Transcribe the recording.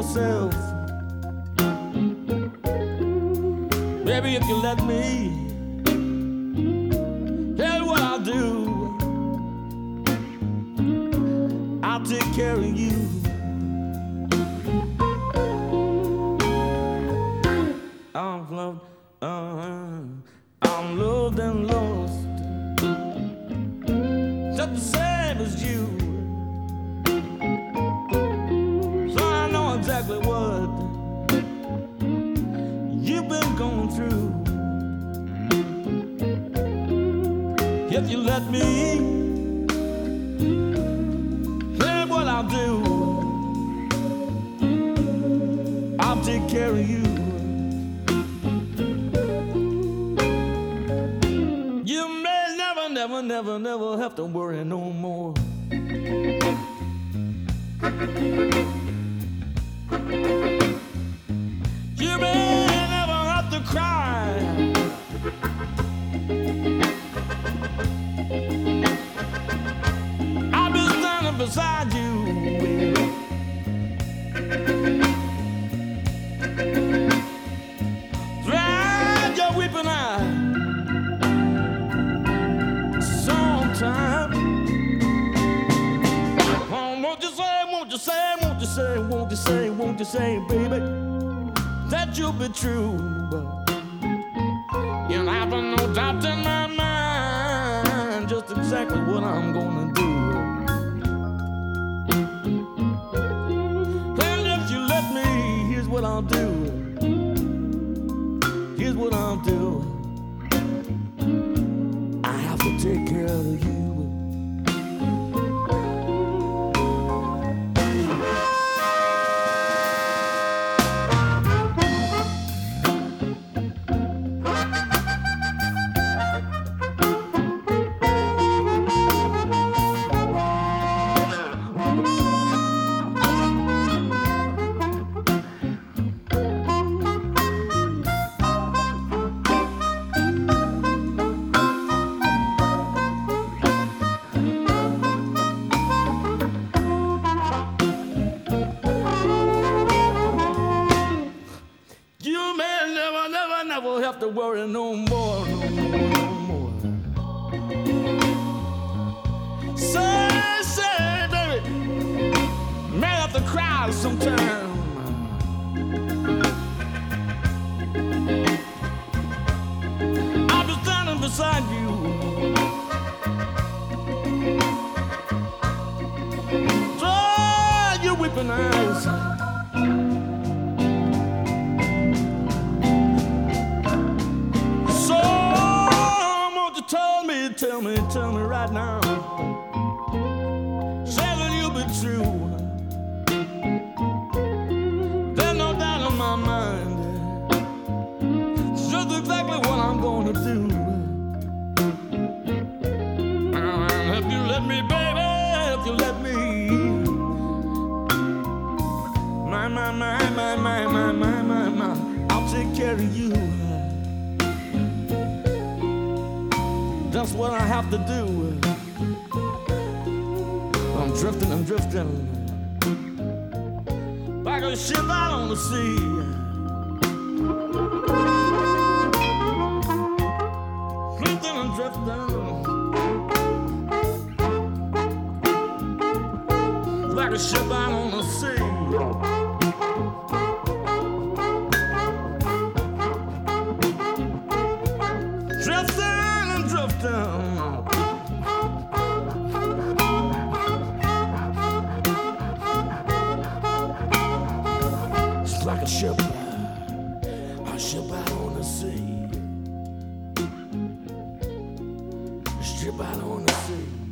yourself. Baby, if you let me, here's what I'll do. I'll take care of you. I'm loved and lost, just the same as you. So I know exactly what you've been going through. If you let me, here's what I'll do. I'll take care of you. Never have to worry no more. You may never have to cry. I'll be standing beside you, baby. Dry your weeping eye. Won't you say, baby, that you'll be true? You have no doubt in my mind, just exactly what I'm gonna do. And if you let me, here's what I'll do. Here's what I'll do. I have to take care of you. Never have to worry no more, no more. Say, baby, may have to cry sometime. I'll be standing beside you. Dry your weeping eyes. Tell me right now, say that you'll be true. There's no doubt in my mind, it's just exactly what I'm gonna do. If you let me, baby, if you let me, my, I'll take care of you. That's what I have to do. I'm drifting like a ship out on the sea. Drifting and drifting like a ship out on the sea. It's like a ship out on the sea. A ship out on the sea.